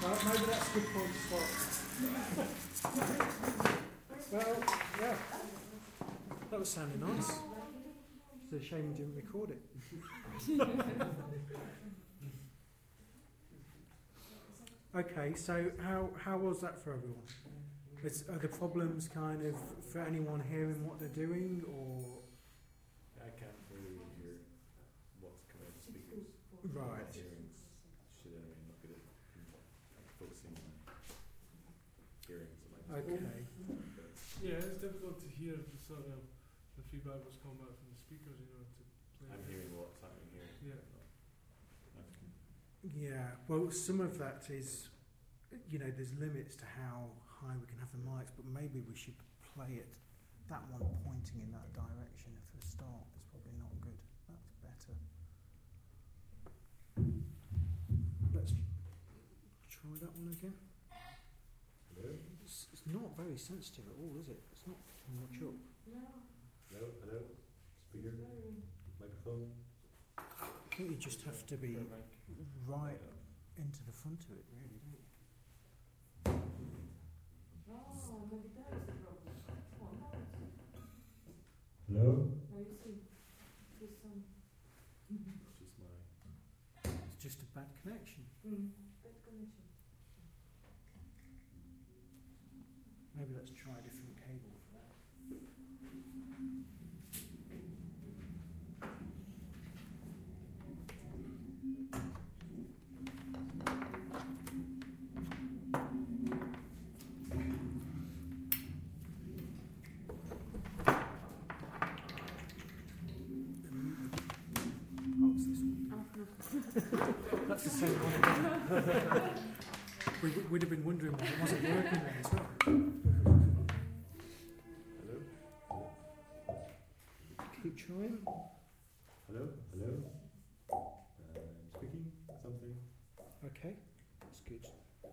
Well, maybe that's a good point to start. Well, yeah. That was sounding nice. It's a shame we didn't record it. Okay, so how was that for everyone? Are the problems kind of for anyone hearing what they're doing, or? I can't really hear what's coming out of the speakers. Right. Hearing should anyway look at it and focusing on hearing something. Okay. Yeah, it's difficult to hear the sort of the feedback was coming back from the speakers, you know, to play. I'm hearing what's happening here. Yeah. Yeah, well, some of that is, you know, there's limits to how high we can have the mics, but maybe we should play it. That one pointing in that direction for a start is probably not good. That's better. Let's try that one again. Hello? It's not very sensitive at all, is it? It's not picking much up. Hello? Hello? Speaker? Microphone? I think you just have to be right into the front of it, really, don't you? Oh, maybe that is the problem. Oh, no, Hello? you see, there's some It's just my... It's just a bad connection. bad connection. Maybe let's try a different cable for that. Oh, it's this one. That's the same one. We'd have been wondering why it wasn't working then as well. Hello? Keep trying. Hello? Hello? Speaking? Something? Okay, that's good.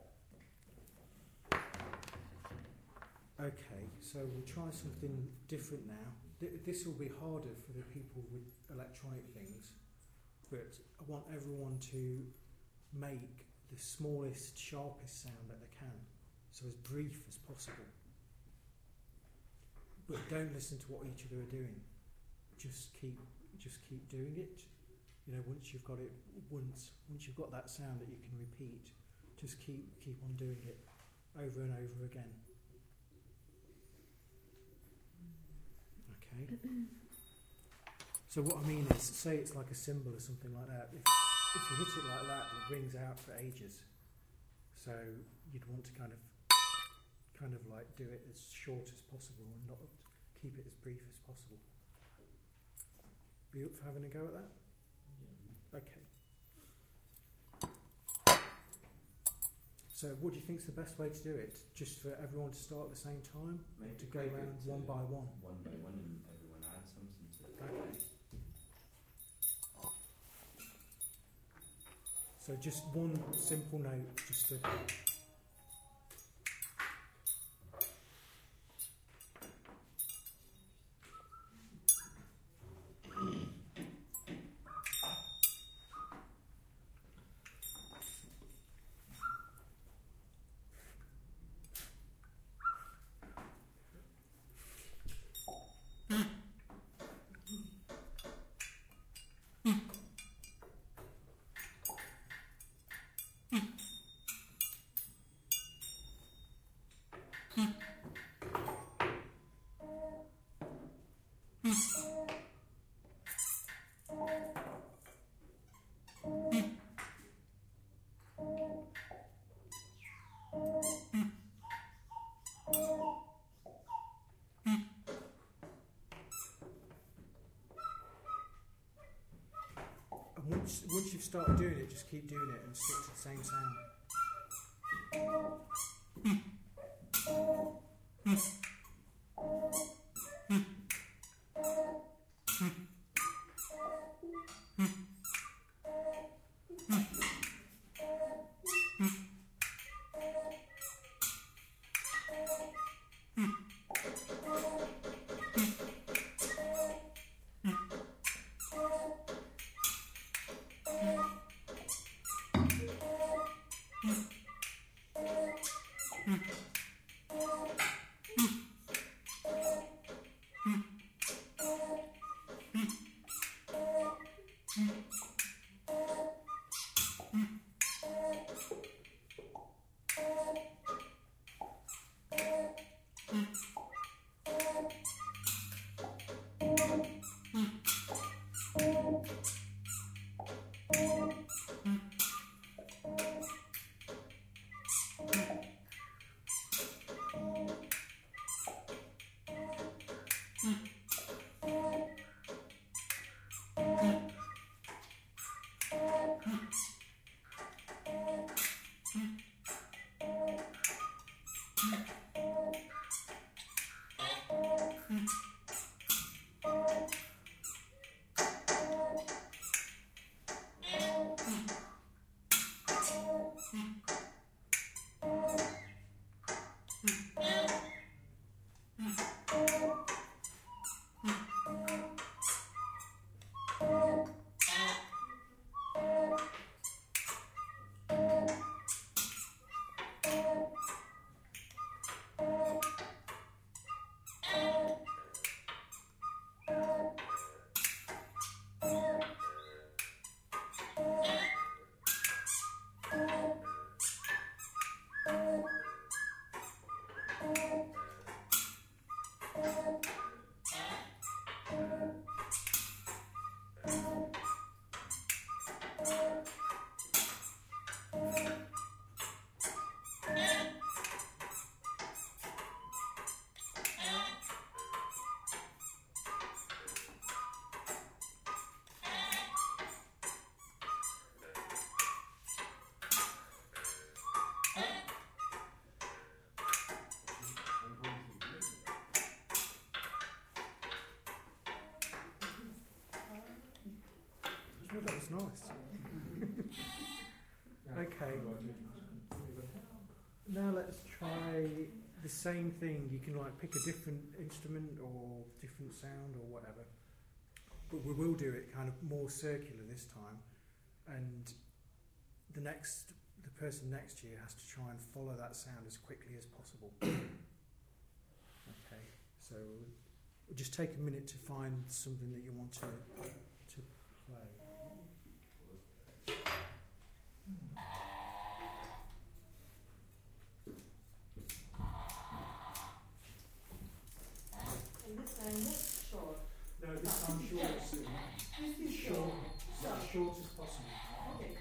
Okay, so we'll try something different now. This will be harder for the people with electronic things, but I want everyone to make the smallest, sharpest sound that they can, so as brief as possible. But don't listen to what each other are doing. Just keep doing it. You know, once you've got it, once you've got that sound that you can repeat, just keep on doing it over and over again. Okay. So what I mean is, say it's like a cymbal or something like that. If you hit it like that, it rings out for ages. So you'd want to kind of like do it as short as possible and not keep it as brief as possible. Be up for having a go at that? Okay. So what do you think is the best way to do it? Just for everyone to start at the same time? Maybe To go around one by one? One by one, and everyone adds something to it. Okay. So just one simple note, just to... Once you've started doing it, just keep doing it and stick to the same sound. Oh, that was nice. Okay. Now let's try the same thing. You can like pick a different instrument or different sound or whatever. But we will do it kind of more circular this time. And the person next to you has to try and follow that sound as quickly as possible. Okay. So we'll just take a minute to find something that you want to play. And this time what's short? No, this time short. This is Short. As short as possible. Okay.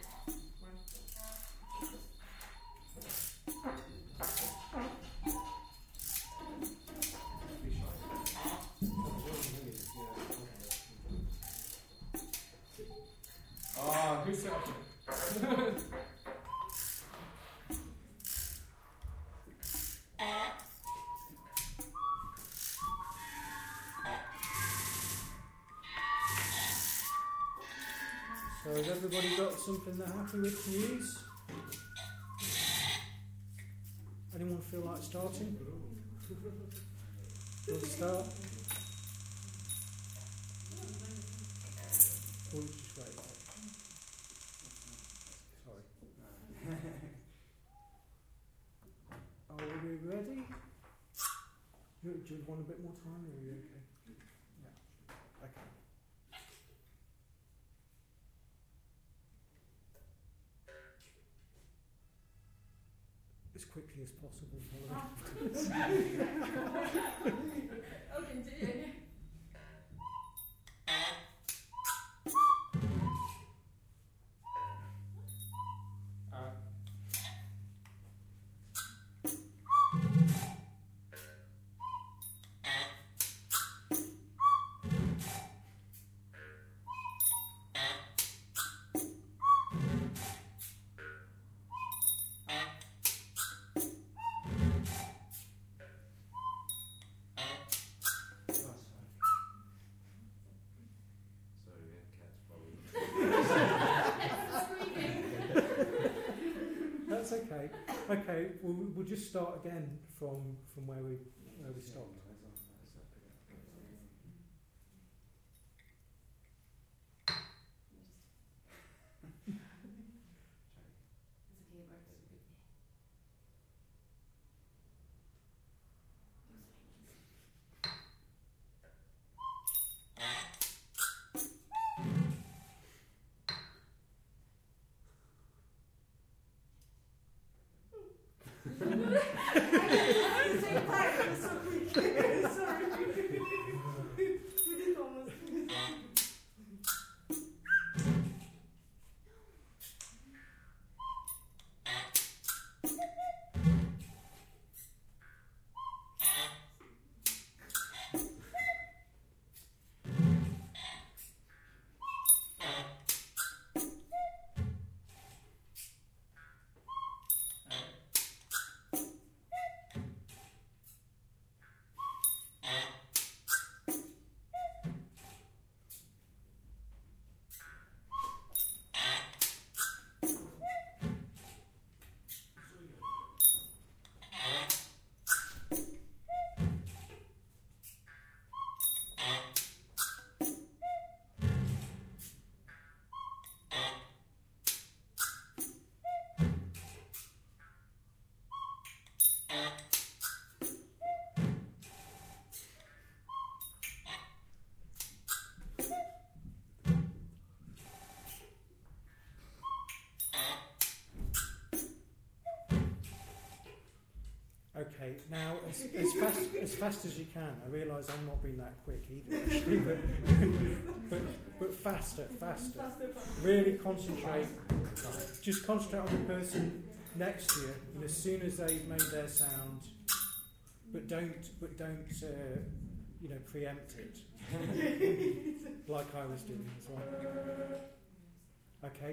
Ah, who set up it? So has everybody got something they're happy with to use? Anyone feel like starting? Want to start? Or you just wait? Sorry. Are we ready? Do you want a bit more time or are you okay? Yeah. Okay. As quickly as possible. I'll continue. Sorry, we had cats following. That's okay. Okay, we'll just start again from where we stopped. Okay, now as fast as you can. I realise I'm not being that quick either, actually, but faster. Really concentrate. Just concentrate on the person next to you, and as soon as they've made their sound, but don't preempt it, like I was doing as well. Okay.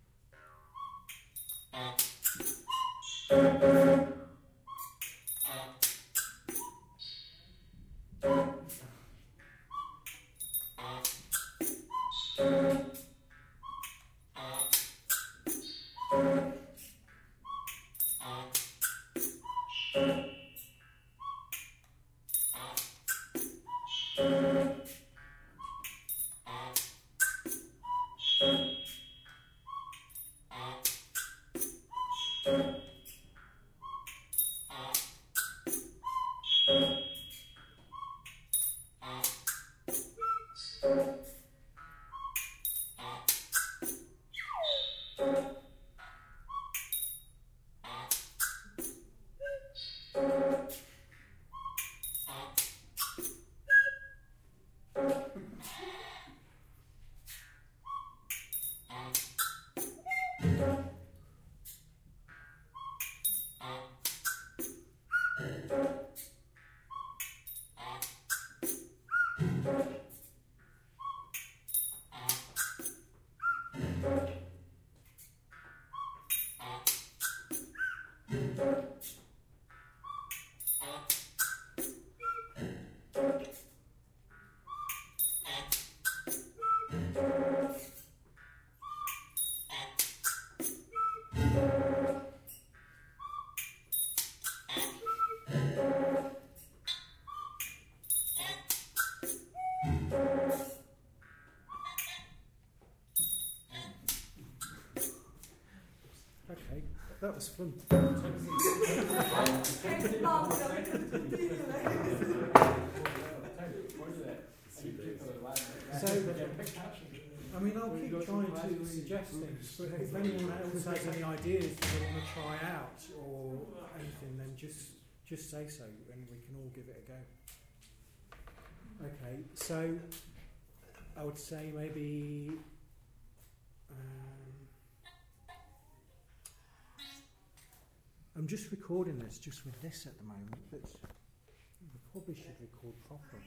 Okay, that was fun. So, I mean, I'll keep trying to suggest things, but if anyone else has any ideas that they want to try out or anything, then just say so, and we can all give it a go. Okay, so I would say maybe. I'm just recording this just with this at the moment, but we probably should record properly.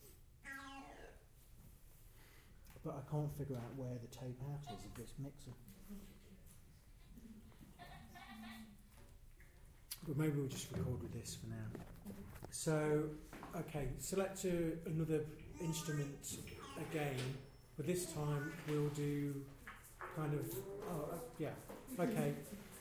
But I can't figure out where the tape out is of this mixer. But maybe we'll just record with this for now. So, okay, select another instrument again, but this time we'll do kind of, okay.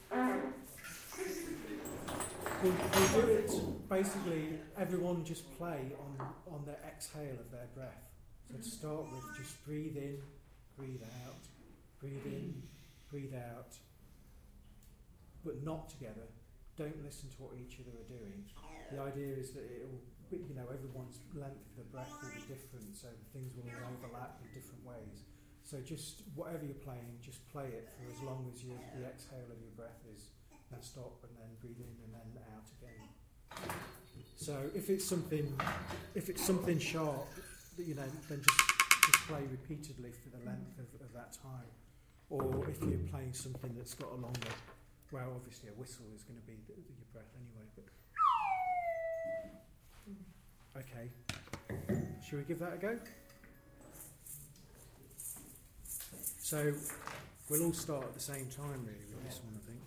We'll do it, basically, everyone just play on the exhale of their breath. So to start with, just breathe in, breathe out, breathe in, breathe out, but not together. Don't listen to what each other are doing. The idea is that everyone's length of the breath will be different, so things will overlap in different ways. So just, whatever you're playing, just play it for as long as the exhale of your breath is. Then stop and then breathe in and then out again. So if it's something sharp, then just play repeatedly for the length of that time. Or if you're playing something that's got a longer, well, obviously a whistle is going to be your breath anyway. But okay, shall we give that a go? So we'll all start at the same time, really, with this one, I think.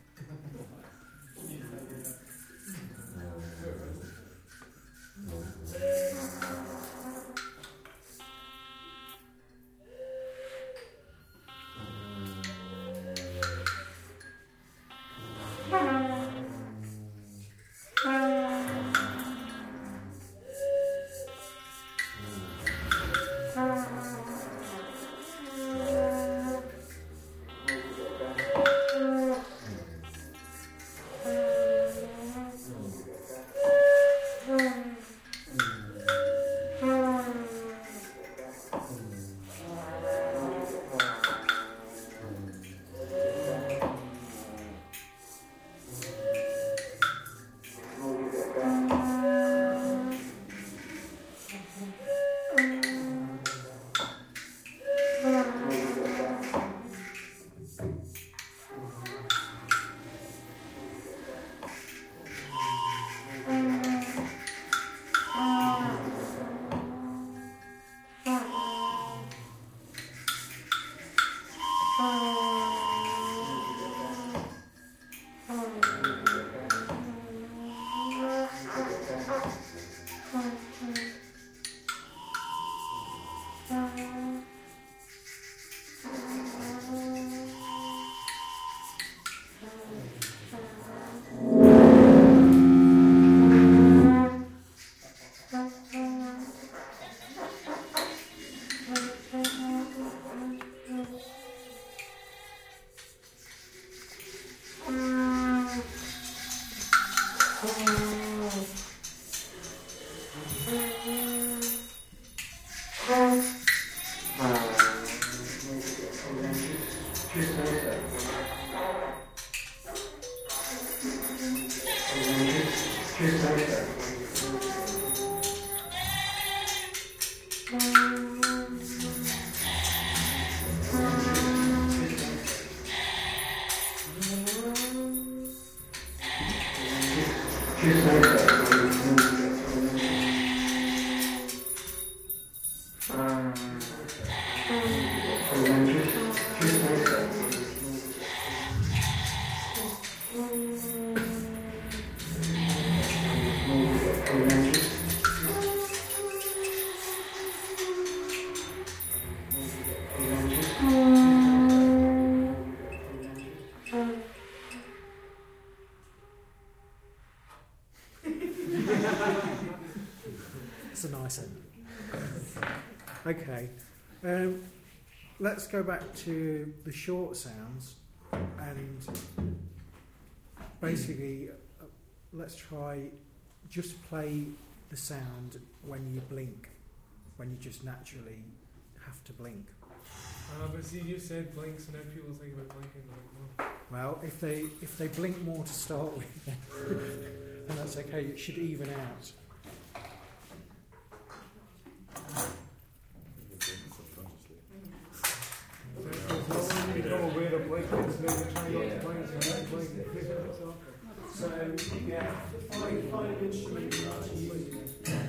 It's a nice end. Okay, let's go back to the short sounds and basically let's try just play the sound when you blink, when you just naturally have to blink. But see, you said blinks, and then people think about blinking. Like, no. Well, if they blink more to start with, then that's okay. It should even out. You become aware of blinking, so then you try not to blink, and then blink. So, yeah, find an instrument to use.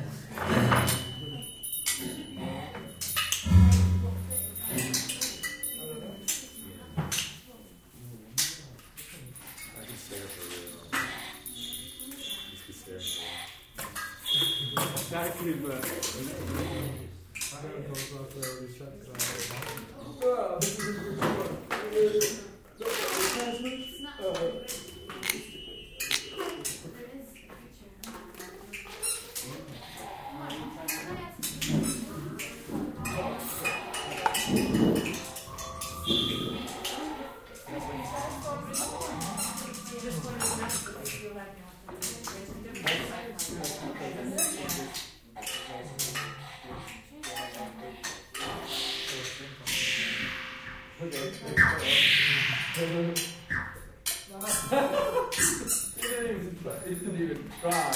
Exactly, but I don't know about the research. Well, this is a good one. You didn't even try.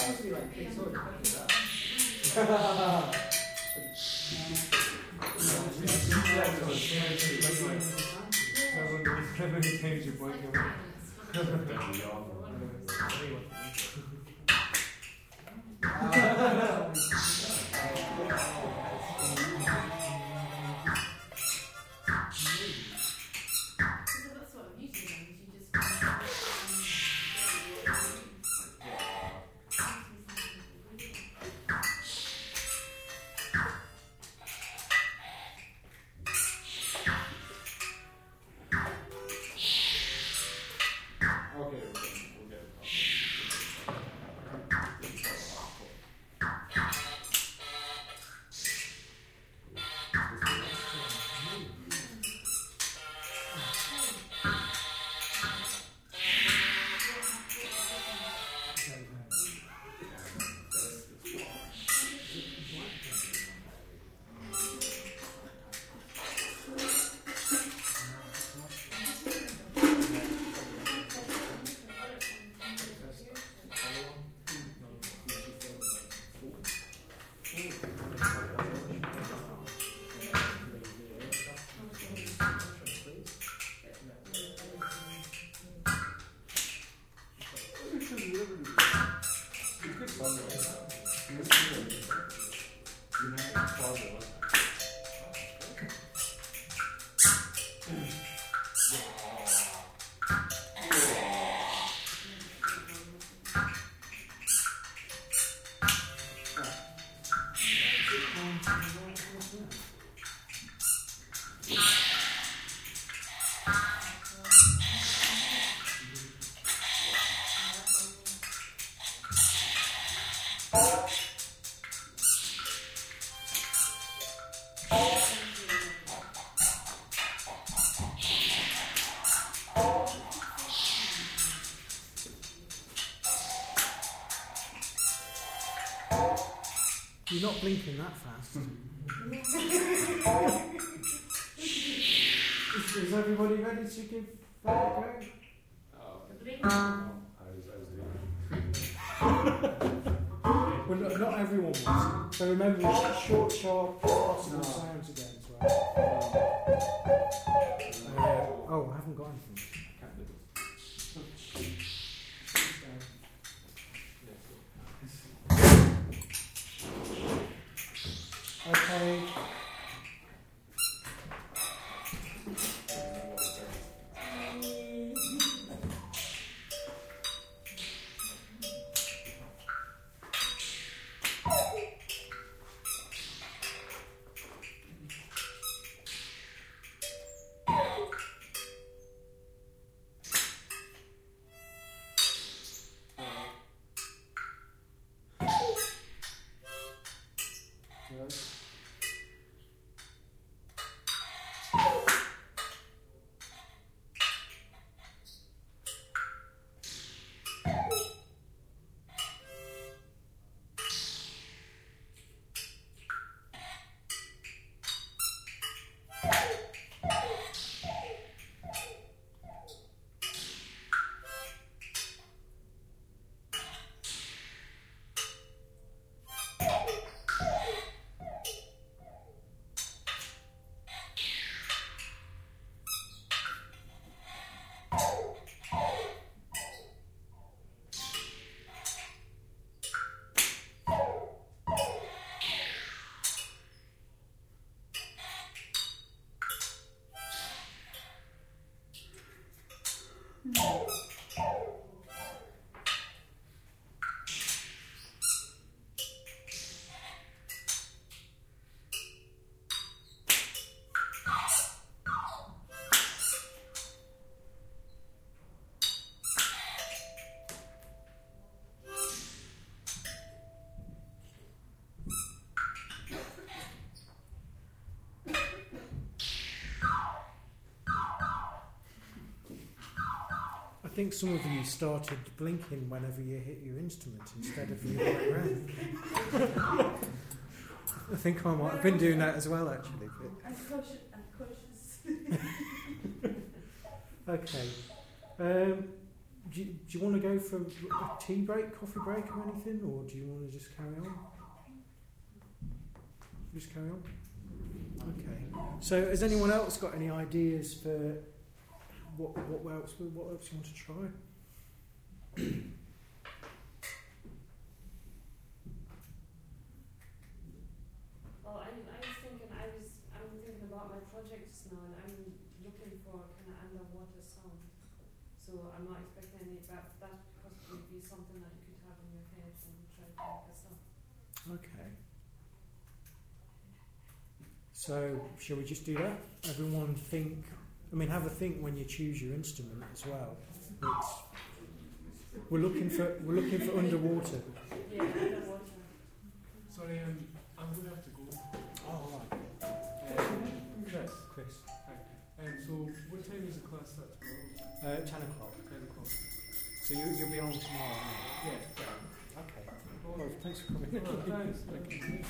You're not blinking that fast. Is everybody ready to give that a go? Oh. Blink. I was doing Well, not everyone was. So remember, short, sharp, possible sounds again as well. Oh, I haven't got anything. Okay. I think some of you started blinking whenever you hit your instrument instead of the other way around. I think I might have been doing that as well, actually. I'm cautious. Okay. Do you want to go for a tea break, coffee break, or anything, or do you want to just carry on? Just carry on. Okay. So, has anyone else got any ideas for what else you want to try? Well, I'm thinking about my projects now, and I'm looking for kind of underwater sound. So I'm not expecting any, but that could possibly be something that you could have in your head and try to make a sound. Okay. So, shall we just do that? Everyone think. I mean, have a think when you choose your instrument as well. We're looking for underwater. Yeah, underwater. Sorry, I'm going to have to go. Oh, right. Chris. Hi. So, what time is the class start tomorrow? 10 o'clock. 10 o'clock. So you'll be on tomorrow night? Yeah. Okay. Well, thanks for coming. Oh, thanks. Thank you.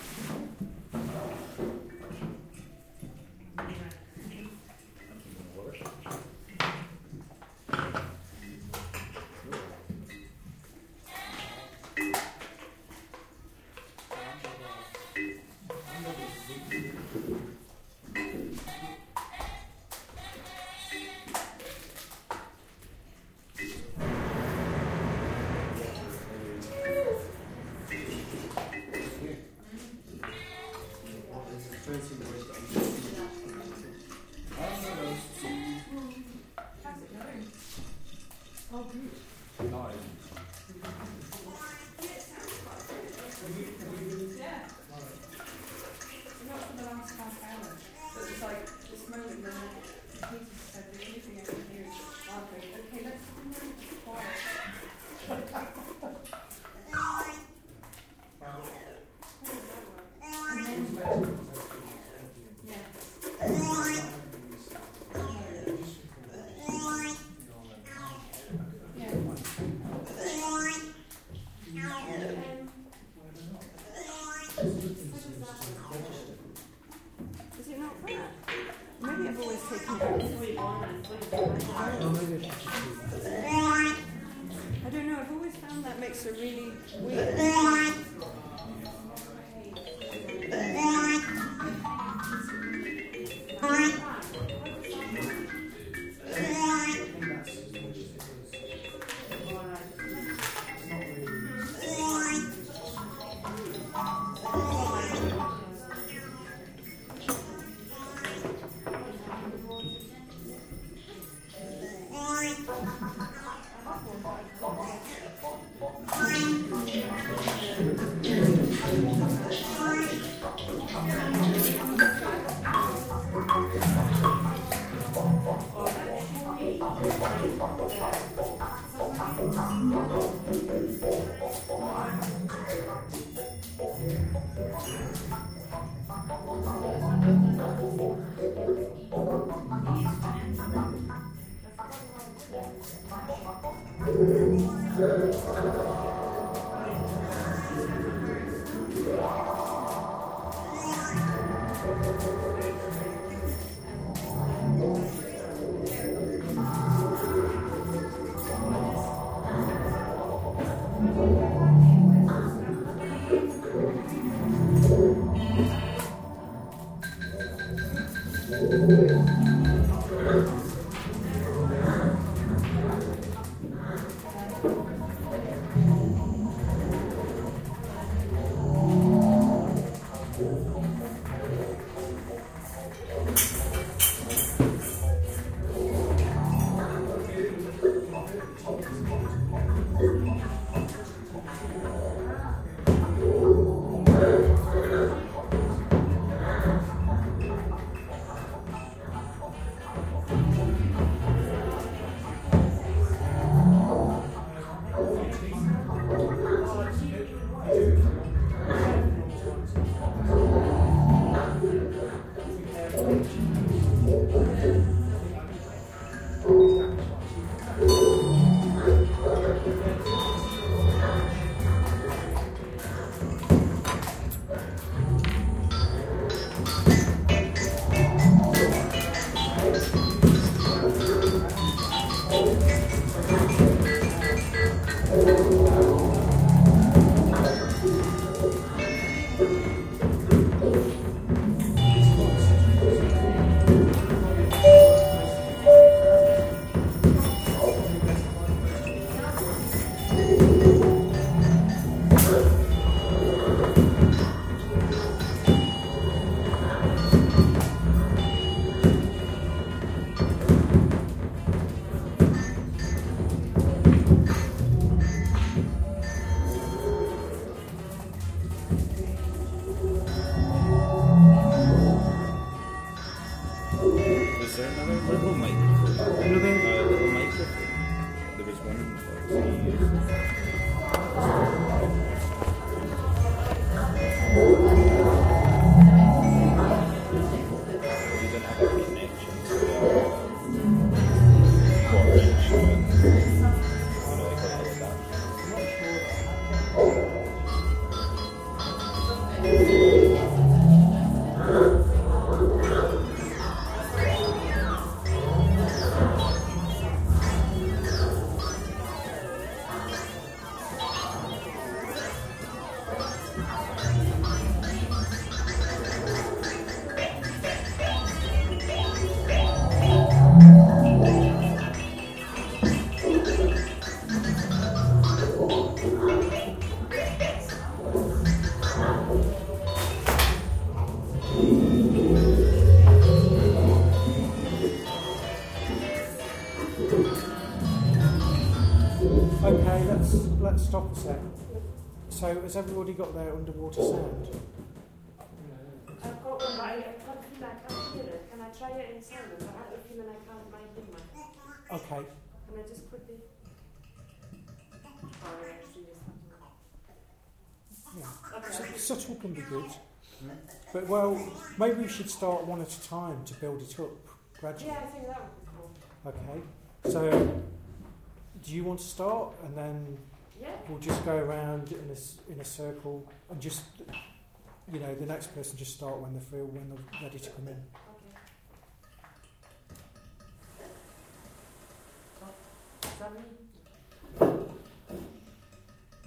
What is that makes a really weird. Was there another little microphone? Another? Little microphone. There was one you didn't have a connection to quarter inch like all of that. Okay, let's stop a sec. So has everybody got their underwater sound? I've got one, but I can't feel I can't hear it. Can I try it in silence? I have a feeling I can't hear my. Okay. Can I just quickly? Sorry, actually, just Yeah. okay. Subtle can be good. But well, maybe we should start one at a time to build it up gradually. Yeah, I think that would be cool. Okay. So do you want to start, and then Yeah. we'll just go around in a circle, and just, you know, the next person just start when they're ready to come in. Okay. Is that me?